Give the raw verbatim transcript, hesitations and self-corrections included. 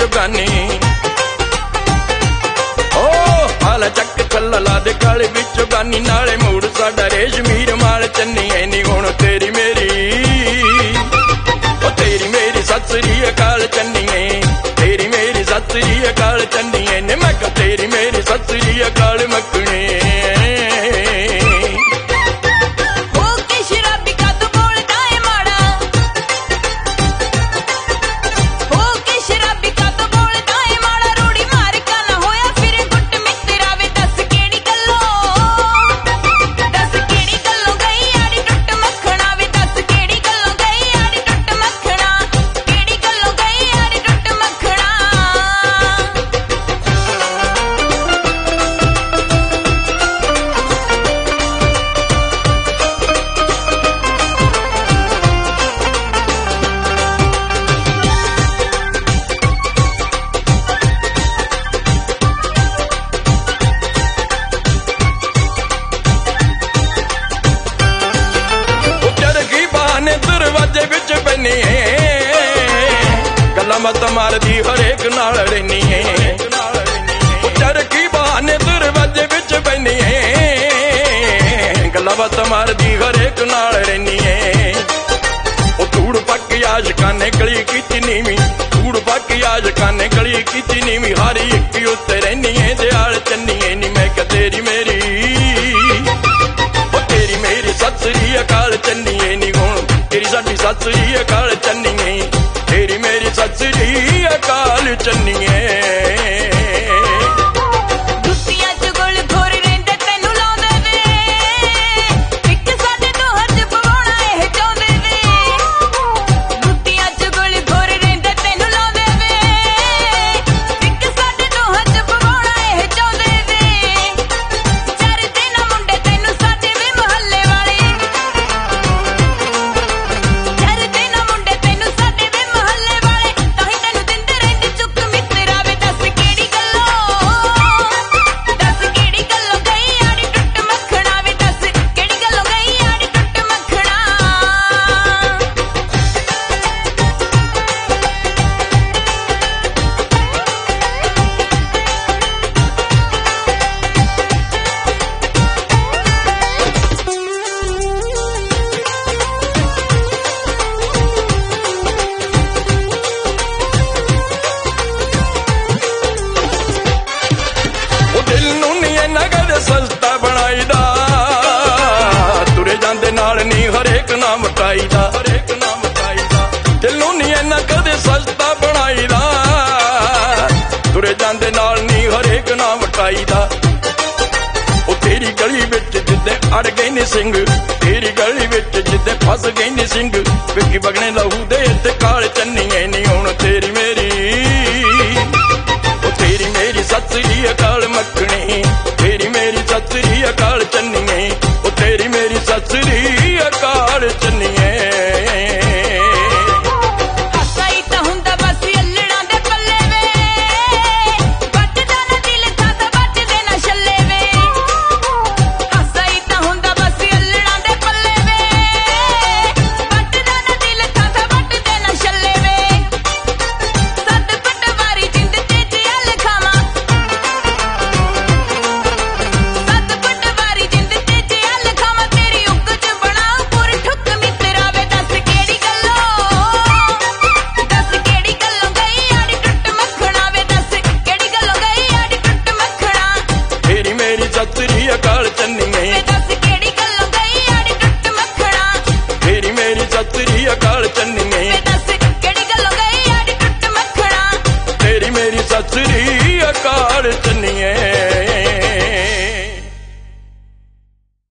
चुगानी ओ हाल चक चल ला दे काले विच चुगानी नाले मूड़ साडा रेशमीर माल चन्नी नी हुण तेरी मेरी ओ तेरी मेरी सत श्री अकाल चन्नी तेरी मेरी सत श्री अकाल चन्नी ने मैं कहा तेरी मेरी सत श्री अकाल मखनी गल्ला मत मारदी हरेक नाल रहनी है चरखी बहाने दरवाजे विच पैनी है गल्ला मत मारदी हरेक नाल रहनी है ओ धूड़ पक आशकां ने गली कीती नीवी धूड़ पक आशकां ने गली कीती नीवी हर एक उत्ते रहनी है दयाल चन्नी नी मैं कहा तेरी मेरी ओ तेरी मेरी सत श्री अकाल चन्नी नी हुण तेरी साडी सत श्री अकाल चन्नी तेरी मेरी सत श्री अकाल चन्नी सस्ता बनाई दा तुरे जांदे नाल नी हरेक नाम मटाई दा हरेक नाम मटाई दा दिल नूं नी इन्ना कदे सस्ता बनाई दा तुरे जांदे नाल नी हरेक नाम मटाई दा ओ तेरी गली विच जिद्दे अड़ गए ने सिंह तेरी गली विच जिद्दे फस गए ने सिंह विकी बगने लहू दे ते काल चन्नी नी हुण तेरी मेरी ओ तेरी मेरी सत श्री अकाल मखनी तेरी मेरी सत श्री अकाल चन्नी ओ तेरी मेरी सत श्री अकाल चन्नी सत श्री अकाल चन्नी दस केड़ी गल्लों गई यारी टुट मखना तेरी मेरी सत श्री अकाल चन्नी दस केड़ी गल्लों गई यारी टुट मखना तेरी मेरी सत श्री अकाल चन्नी।